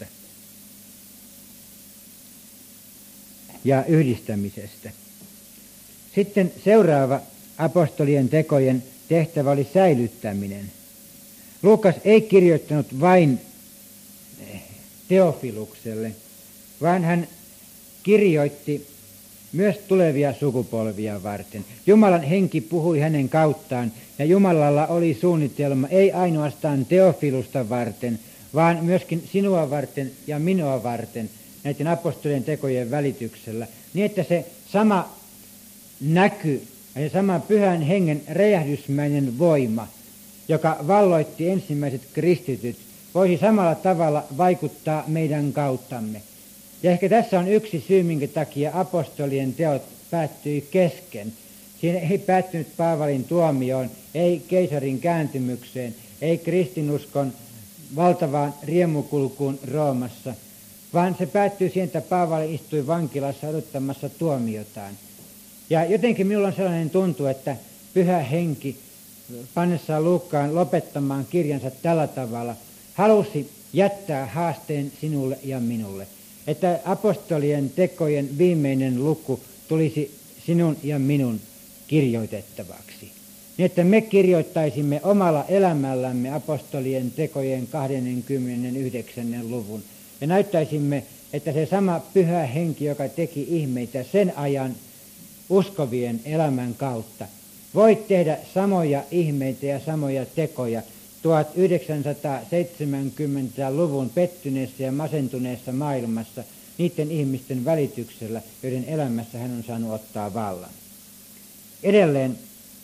Speaker 1: ja yhdistämisestä. Sitten seuraava apostolien tekojen tehtävä oli säilyttäminen. Luukas ei kirjoittanut vain Teofilukselle, vaan hän kirjoitti myös tulevia sukupolvia varten. Jumalan henki puhui hänen kauttaan, ja Jumalalla oli suunnitelma ei ainoastaan Teofilusta varten, vaan myöskin sinua varten ja minua varten näiden apostolien tekojen välityksellä, niin että se sama näky ja se sama pyhän hengen räjähdysmäinen voima, joka valloitti ensimmäiset kristityt, voisi samalla tavalla vaikuttaa meidän kauttamme. Ja ehkä tässä on yksi syy, minkä takia apostolien teot päättyi kesken. Siinä ei päättynyt Paavalin tuomioon, ei keisarin kääntymykseen, ei kristinuskon valtavaan riemukulkuun Roomassa, vaan se päättyi siihen, että Paavali istui vankilassa odottamassa tuomiotaan. Ja jotenkin minulla on sellainen tuntu, että Pyhä Henki pannessaan Luukkaan lopettamaan kirjansa tällä tavalla halusi jättää haasteen sinulle ja minulle. Että apostolien tekojen viimeinen luku tulisi sinun ja minun kirjoitettavaksi. Niin että me kirjoittaisimme omalla elämällämme apostolien tekojen 29. luvun. Ja näyttäisimme, että se sama Pyhä Henki, joka teki ihmeitä sen ajan uskovien elämän kautta, voi tehdä samoja ihmeitä ja samoja tekoja 1970-luvun pettyneessä ja masentuneessa maailmassa niiden ihmisten välityksellä, joiden elämässä hän on saanut ottaa vallan. Edelleen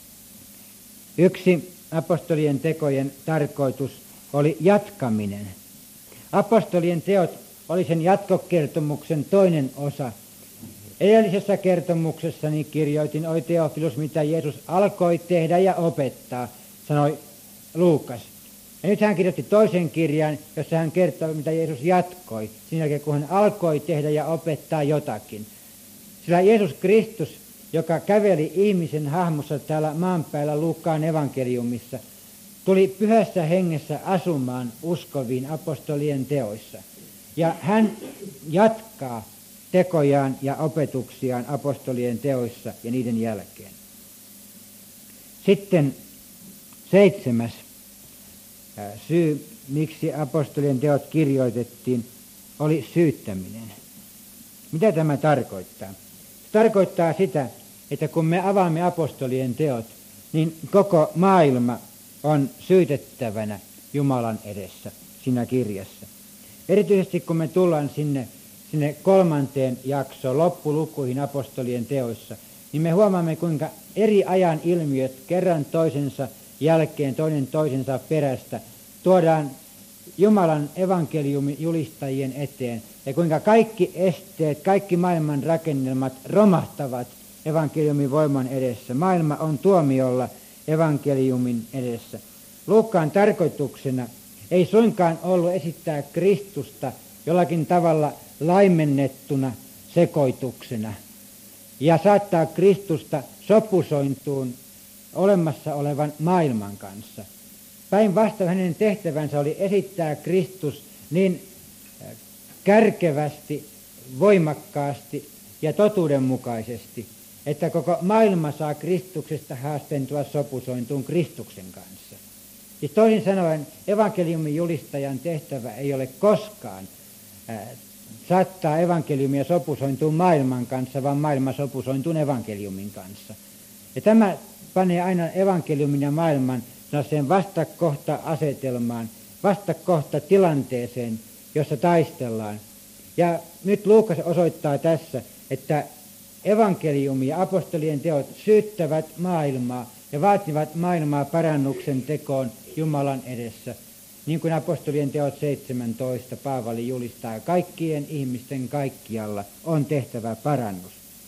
Speaker 1: yksi apostolien tekojen tarkoitus oli jatkaminen. Apostolien teot oli sen jatkokertomuksen toinen osa. Edellisessä kertomuksessani kirjoitin, oi Teofilus, mitä Jeesus alkoi tehdä ja opettaa, sanoi Luukas. Ja nyt hän kirjoitti toisen kirjan, jossa hän kertoo, mitä Jeesus jatkoi, sen jälkeen kun hän alkoi tehdä ja opettaa jotakin. Sillä Jeesus Kristus, joka käveli ihmisen hahmossa täällä maan päällä Luukkaan evankeliumissa, tuli pyhässä hengessä asumaan uskoviin apostolien teoissa. Ja hän jatkaa tekojaan ja opetuksiaan apostolien teoissa ja niiden jälkeen. Sitten 7. syy, miksi apostolien teot kirjoitettiin, oli syyttäminen. Mitä tämä tarkoittaa? Se tarkoittaa sitä, että kun me avaamme apostolien teot, niin koko maailma on syytettävänä Jumalan edessä siinä kirjassa. Erityisesti kun me tullaan sinne 3. jaksoon, loppulukuihin apostolien teoissa, niin me huomaamme, kuinka eri ajan ilmiöt kerran toisensa jälkeen, toinen toisensa perästä tuodaan Jumalan evankeliumin julistajien eteen, ja kuinka kaikki esteet, kaikki maailman rakennelmat romahtavat evankeliumin voiman edessä. Maailma on tuomiolla evankeliumin edessä. Luukkaan tarkoituksena ei suinkaan ollut esittää Kristusta jollakin tavalla laimennettuna sekoituksena ja saattaa Kristusta sopusointuun olemassa olevan maailman kanssa. Päinvastoin hänen tehtävänsä oli esittää Kristus niin kärkevästi, voimakkaasti ja totuudenmukaisesti, että koko maailma saa Kristuksesta haastentua sopusointuun Kristuksen kanssa. Siis toisin sanoen evankeliumin julistajan tehtävä ei ole koskaan saattaa evankeliumia sopusointuun maailman kanssa, vaan maailma sopusointuun evankeliumin kanssa. Ja tämä panee aina evankeliumin ja maailman sellaiseen vastakohta-asetelmaan, vastakohta-tilanteeseen, jossa taistellaan. Ja nyt Luukas osoittaa tässä, että evankeliumi ja apostolien teot syyttävät maailmaa ja vaativat maailmaa parannuksen tekoon Jumalan edessä. Niin kuin apostolien teot 17 Paavali julistaa, kaikkien ihmisten kaikkialla on tehtävä parannus.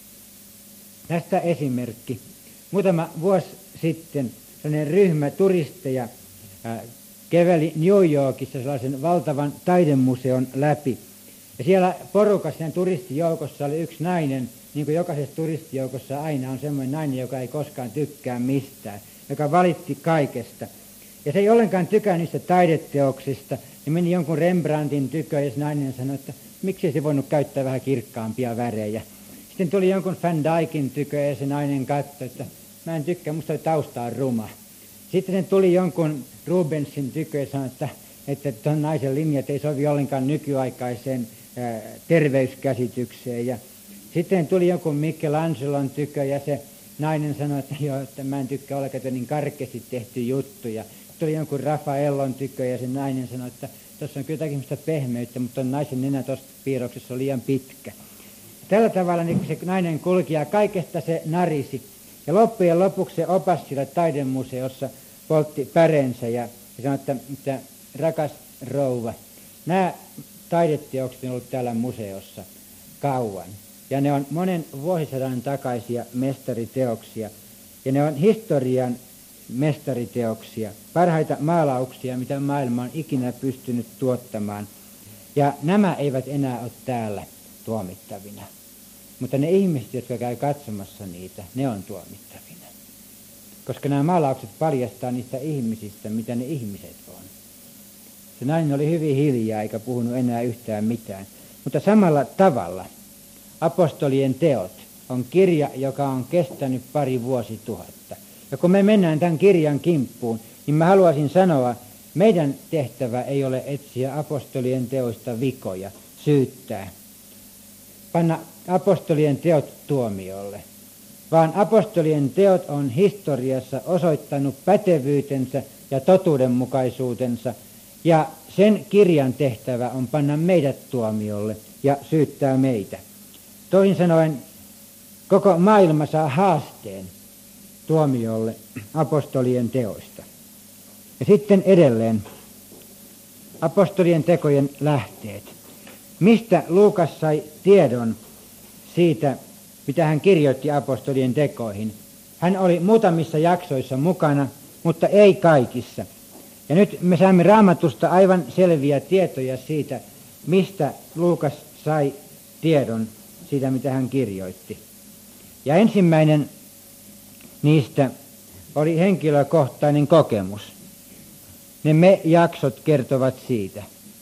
Speaker 1: Tästä esimerkki. Muutama vuosi sitten sellainen ryhmä turisteja käveli New Yorkissa sellaisen valtavan taidemuseon läpi. Ja siellä porukassa ja turistijoukossa oli yksi nainen, niin kuin jokaisessa turistijoukossa aina on semmoinen nainen, joka ei koskaan tykkää mistään, joka valitti kaikesta. Ja se ei ollenkaan tykää niistä taideteoksista, ja meni jonkun Rembrandtin tykö, ja se nainen sanoi, että miksi se voinut käyttää vähän kirkkaampia värejä. Sitten tuli jonkun Van Dijkin tykö, ja se nainen katsoi, että mä en tykkää, musta tausta on ruma. Sitten sen tuli jonkun Rubensin tykö, ja sanoi, että tuon naisen linjat ei sovi ollenkaan nykyaikaiseen terveyskäsitykseen. Ja sitten tuli jonkun Michelangelon tykö, ja se nainen sanoi, että joo, että mä en tykkää ollenkaan, että niin karkeasti tehty juttu. Ja tuli jonkun Raffaellon tykö, ja se nainen sanoi, että tuossa on kyllä jotakin pehmeyttä, mutta ton naisen nenä tuossa piirroksessa on liian pitkä. Tällä tavalla niin se nainen kulki ja kaikesta se narisi. Ja loppujen lopuksi se opas siellä taidemuseossa poltti pärensä ja sanoi, että rakas rouva, nämä taideteokset on ollut täällä museossa kauan. Ja ne on monen vuosisadan takaisia mestariteoksia. Ja ne on historian mestariteoksia, parhaita maalauksia, mitä maailma on ikinä pystynyt tuottamaan. Ja nämä eivät enää ole täällä tuomittavina. Mutta ne ihmiset, jotka käy katsomassa niitä, ne on tuomittavina. Koska nämä maalaukset paljastaa niistä ihmisistä, mitä ne ihmiset on. Se nainen oli hyvin hiljaa eikä puhunut enää yhtään mitään. Mutta samalla tavalla apostolien teot on kirja, joka on kestänyt pari vuosituhatta. Ja kun me mennään tämän kirjan kimppuun, niin mä haluaisin sanoa, meidän tehtävä ei ole etsiä apostolien teoista vikoja, syyttää, panna apostolien teot tuomiolle, vaan apostolien teot on historiassa osoittanut pätevyytensä ja totuudenmukaisuutensa, ja sen kirjan tehtävä on panna meidät tuomiolle ja syyttää meitä. Toisin sanoen, koko maailma saa haasteen tuomiolle apostolien teoista. Ja sitten edelleen apostolien tekojen lähteet. Mistä Luukas sai tiedon siitä, mitä hän kirjoitti apostolien tekoihin? Hän oli muutamissa jaksoissa mukana, mutta ei kaikissa. Ja nyt me saamme Raamatusta aivan selviä tietoja siitä, mistä Luukas sai tiedon siitä, mitä hän kirjoitti. Ja ensimmäinen niistä oli henkilökohtainen kokemus. Ne me-jaksot kertovat siitä.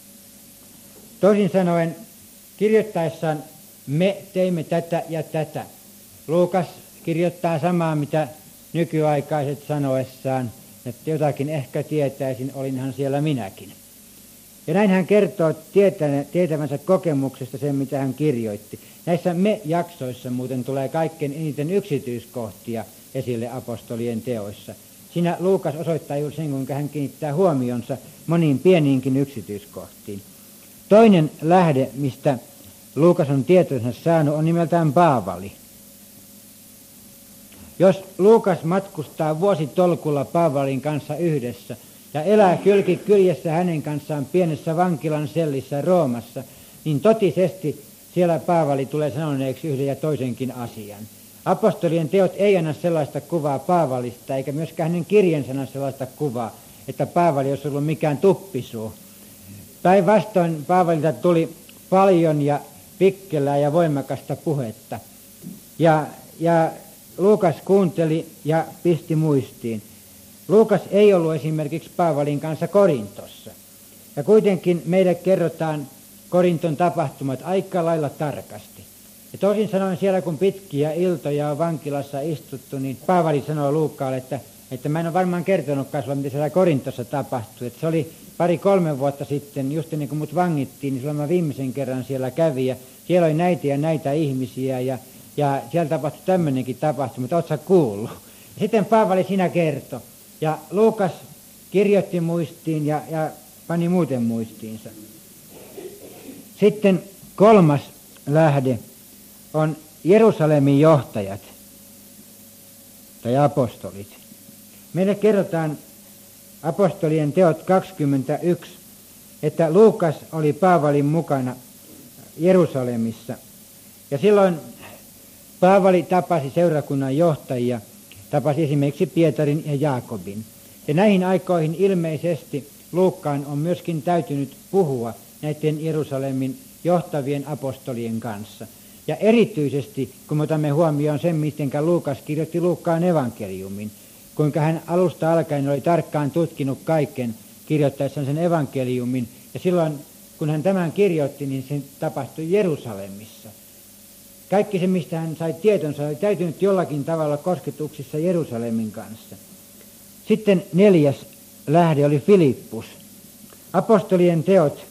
Speaker 1: Toisin sanoen, kirjoittaessaan me teimme tätä ja tätä. Luukas kirjoittaa samaa, mitä nykyaikaiset sanoessaan, että jotakin ehkä tietäisin, olinhan siellä minäkin. Ja näin hän kertoo tietävänsä kokemuksesta sen, mitä hän kirjoitti. Näissä me-jaksoissa muuten tulee kaikkein eniten yksityiskohtia esille apostolien teoissa. Siinä Luukas osoittaa juuri sen, kuinka hän kiinnittää huomionsa moniin pieniinkin yksityiskohtiin. Toinen lähde, mistä Luukas on tietonsa saanut, on nimeltään Paavali. Jos Luukas matkustaa vuositolkulla Paavalin kanssa yhdessä ja elää kylki kyljessä hänen kanssaan pienessä vankilan sellissä Roomassa, niin totisesti siellä Paavali tulee sanoneeksi yhden ja toisenkin asian. Apostolien teot ei anna sellaista kuvaa Paavalista, eikä myöskään hänen kirjansa anna sellaista kuvaa, että Paavali olisi ollut mikään tuppisuu. Päinvastoin Paavalilta tuli paljon ja pikkelää ja voimakasta puhetta. Ja Luukas kuunteli ja pisti muistiin. Luukas ei ollut esimerkiksi Paavalin kanssa Korintossa. Ja kuitenkin meille kerrotaan Korinton tapahtumat aika lailla tarkasti. Ja toisin sanoen siellä, kun pitkiä iltoja on vankilassa istuttu, niin Paavali sanoo Luukkaalle, että mä en ole varmaan kertonutkaan sulle, mitä siellä Korintossa tapahtui. Että se oli 2-3 vuotta sitten, just ennen kuin mut vangittiin, niin silloin mä viimeisen kerran siellä kävin. Ja siellä oli näitä ja näitä ihmisiä ja siellä tapahtui tämmöinenkin tapahtuma, mutta oot sä kuullut? Ja sitten Paavali siinä kertoi. Ja Luukas kirjoitti muistiin ja pani muuten muistiinsa. Sitten kolmas lähde on Jerusalemin johtajat tai apostolit. Meille kerrotaan apostolien teot 21, että Luukas oli Paavalin mukana Jerusalemissa. Ja silloin Paavali tapasi seurakunnan johtajia, tapasi esimerkiksi Pietarin ja Jaakobin. Ja näihin aikoihin ilmeisesti Luukkaan on myöskin täytynyt puhua näiden Jerusalemin johtavien apostolien kanssa. Ja erityisesti, kun me otamme huomioon sen, miten Luukas kirjoitti Luukkaan evankeliumin, kuinka hän alusta alkaen oli tarkkaan tutkinut kaiken kirjoittaessaan sen evankeliumin. Ja silloin, kun hän tämän kirjoitti, niin se tapahtui Jerusalemissa. Kaikki se, mistä hän sai tietonsa, oli täytynyt jollakin tavalla kosketuksissa Jerusalemin kanssa. Sitten 4. lähde oli Filippus. Apostolien teot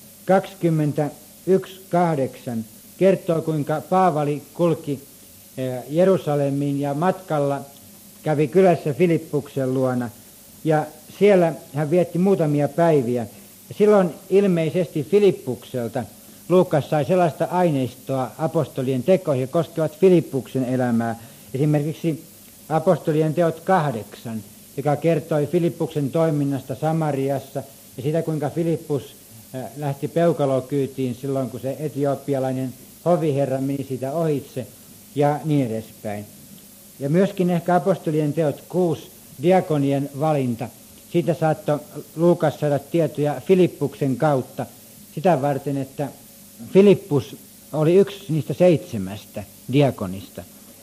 Speaker 1: 21.8 kertoo, kuinka Paavali kulki Jerusalemiin ja matkalla kävi kylässä Filippuksen luona. Ja siellä hän vietti muutamia päiviä. Ja silloin ilmeisesti Filippukselta Luukas sai sellaista aineistoa apostolien tekoihin, koskevat Filippuksen elämää. Esimerkiksi apostolien teot 8, joka kertoi Filippuksen toiminnasta Samariassa ja siitä, kuinka Filippus lähti peukalokyytiin silloin, kun se etiopialainen hoviherra meni siitä ohitse ja niin edespäin. Ja myöskin ehkä apostolien teot 6, diakonien valinta. Siitä saattoi Luukas saada tietoja Filippuksen kautta sitä varten, että Filippus oli yksi niistä 7 diakonista.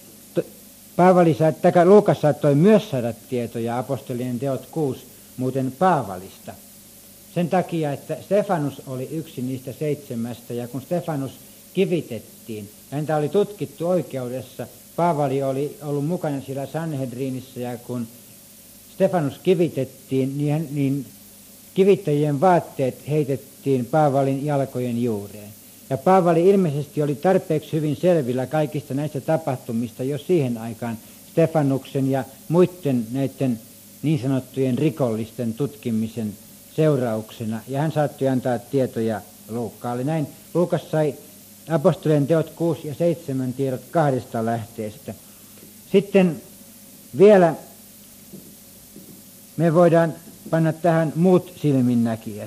Speaker 1: Luukas saattoi myös saada tietoja apostolien teot 6 muuten Paavalista. Sen takia, että Stefanus oli yksi niistä 7, ja kun Stefanus kivitettiin, häntä oli tutkittu oikeudessa, Paavali oli ollut mukana siellä Sanhedrinissa, ja kun Stefanus kivitettiin, niin kivittäjien vaatteet heitettiin Paavalin jalkojen juureen. Ja Paavali ilmeisesti oli tarpeeksi hyvin selvillä kaikista näistä tapahtumista jo siihen aikaan Stefanuksen ja muiden näiden niin sanottujen rikollisten tutkimisen seurauksena. Ja hän saattoi antaa tietoja Luukkaalle. Näin Luukas sai apostolien teot 6 ja 7 tiedot 2 lähteestä. Sitten vielä me voidaan panna tähän muut silminnäkijät.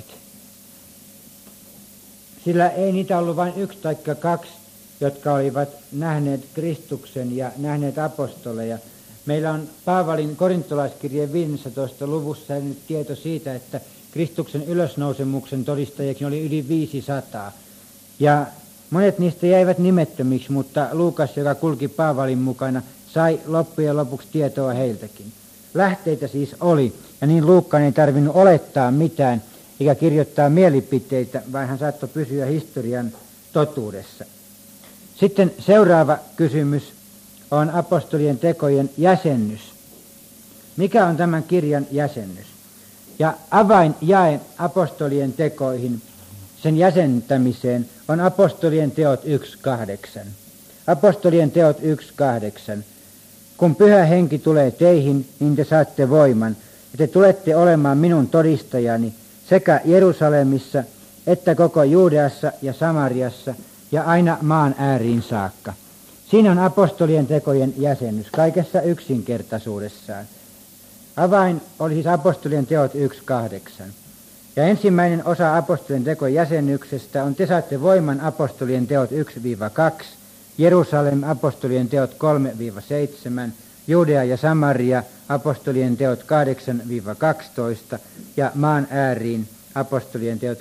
Speaker 1: Sillä ei niitä ollut vain 1 tai 2, jotka olivat nähneet Kristuksen ja nähneet apostoleja. Meillä on Paavalin korintolaiskirjeen 15. luvussa nyt tieto siitä, että Kristuksen ylösnousemuksen todistajakin oli yli 500. Ja monet niistä jäivät nimettömiksi, mutta Luukas, joka kulki Paavalin mukana, sai loppujen lopuksi tietoa heiltäkin. Lähteitä siis oli, ja niin Luukkaan ei tarvinnut olettaa mitään, eikä kirjoittaa mielipiteitä, vaan hän saattoi pysyä historian totuudessa. Sitten seuraava kysymys on apostolien tekojen jäsennys. Mikä on tämän kirjan jäsennys? Ja avainjae apostolien tekoihin, sen jäsentämiseen, on apostolien teot 1.8. Apostolien teot 1.8. Kun Pyhä Henki tulee teihin, niin te saatte voiman, ja te tulette olemaan minun todistajani sekä Jerusalemissa, että koko Juudeassa ja Samariassa, ja aina maan ääriin saakka. Siinä on apostolien tekojen jäsennys kaikessa yksinkertaisuudessaan. Avain oli siis apostolien teot 1.8. Ja ensimmäinen osa apostolien tekojen jäsennyksestä on te saatte voiman apostolien teot 1-2, Jerusalem apostolien teot 3-7, Judea ja Samaria apostolien teot 8-12 ja maan ääriin apostolien teot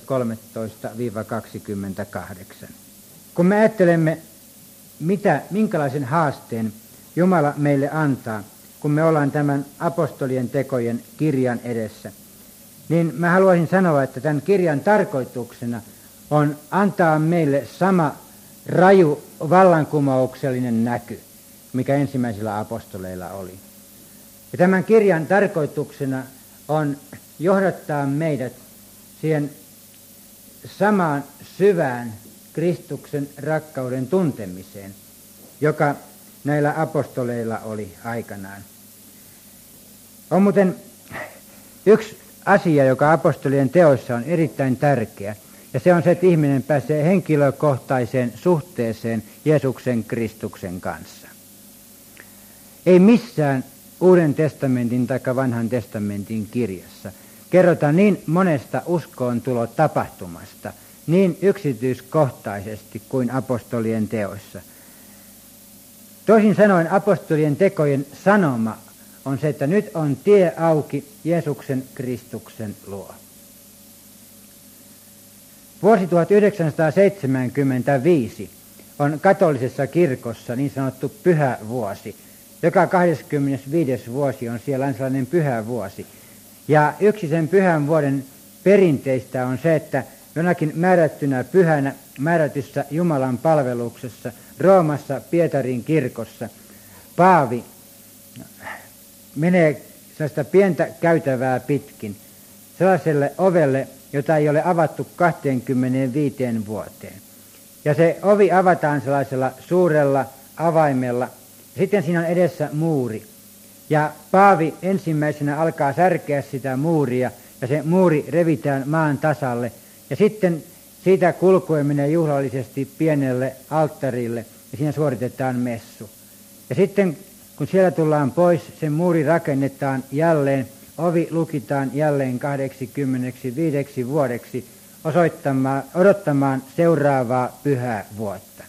Speaker 1: 13-28. Kun me ajattelemme, minkälaisen haasteen Jumala meille antaa, kun me ollaan tämän apostolien tekojen kirjan edessä, niin mä haluaisin sanoa, että tämän kirjan tarkoituksena on antaa meille sama raju vallankumouksellinen näky, mikä ensimmäisillä apostoleilla oli. Ja tämän kirjan tarkoituksena on johdattaa meidät siihen samaan syvään Kristuksen rakkauden tuntemiseen, joka näillä apostoleilla oli aikanaan. On muuten yksi asia, joka apostolien teoissa on erittäin tärkeä, Ja se on se, että ihminen pääsee henkilökohtaiseen suhteeseen Jeesuksen Kristuksen kanssa. Ei missään Uuden testamentin tai Vanhan testamentin kirjassa kerrotaan niin monesta uskoon tulotapahtumasta niin yksityiskohtaisesti kuin apostolien teoissa. Toisin sanoen apostolien tekojen sanoma on se, että nyt on tie auki Jeesuksen Kristuksen luo. Vuosi 1975 on katolisessa kirkossa niin sanottu pyhä vuosi. Joka 25. vuosi on siellä sellainen pyhä vuosi. Ja yksi sen pyhän vuoden perinteistä on se, että jonakin määrättynä pyhänä määrätyssä Jumalan palveluksessa Roomassa Pietarin kirkossa paavi menee sellaista pientä käytävää pitkin sellaiselle ovelle, jota ei ole avattu 25 vuoteen. Ja se ovi avataan sellaisella suurella avaimella. Sitten siinä on edessä muuri. Ja paavi ensimmäisenä alkaa särkeä sitä muuria ja se muuri revitään maan tasalle. Ja sitten siitä kulkuen menee juhlallisesti pienelle alttarille ja siinä suoritetaan messu. Ja sitten kun siellä tullaan pois, se muuri rakennetaan jälleen, ovi lukitaan jälleen 25 vuodeksi odottamaan seuraavaa pyhää vuotta.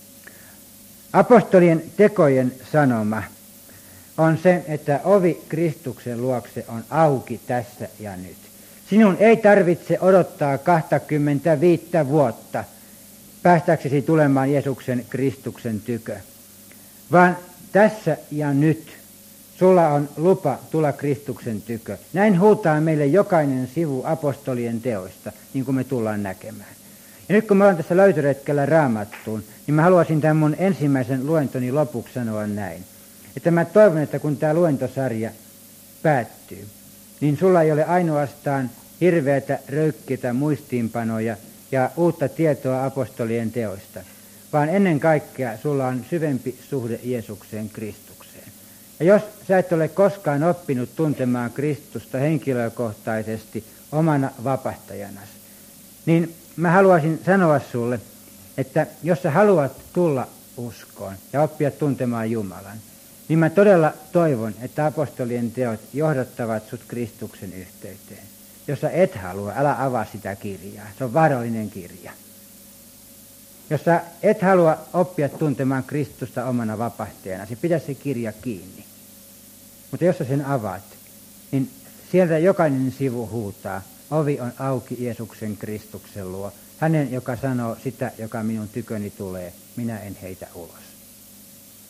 Speaker 1: Apostolien tekojen sanoma on se, että ovi Kristuksen luokse on auki tässä ja nyt. Sinun ei tarvitse odottaa 25 vuotta päästäksesi tulemaan Jeesuksen Kristuksen tykö, vaan tässä ja nyt sulla on lupa tulla Kristuksen tykö. Näin huutaa meille jokainen sivu apostolien teoista, niin kuin me tullaan näkemään. Ja nyt kun me ollaan tässä löytöretkellä Raamattuun, niin mä haluaisin tämän mun ensimmäisen luentoni lopuksi sanoa näin. Että mä toivon, että kun tämä luentosarja päättyy, niin sulla ei ole ainoastaan hirveätä röykkiitä muistiinpanoja ja uutta tietoa apostolien teoista, vaan ennen kaikkea sulla on syvempi suhde Jeesukseen Kristukseen. Ja jos sä et ole koskaan oppinut tuntemaan Kristusta henkilökohtaisesti omana vapahtajanasi, niin mä haluaisin sanoa sulle, että jos sä haluat tulla uskoon ja oppia tuntemaan Jumalan, niin mä todella toivon, että apostolien teot johdattavat sut Kristuksen yhteyteen. Jos sä et halua, älä avaa sitä kirjaa. Se on vaarallinen kirja. Jos sä et halua oppia tuntemaan Kristusta omana vapahtajana, se pidä se kirja kiinni. Mutta jos sä sen avaat, niin sieltä jokainen sivu huutaa, ovi on auki Jeesuksen Kristuksen luo. Hänen, joka sanoo sitä, joka minun tyköni tulee, minä en heitä ulos.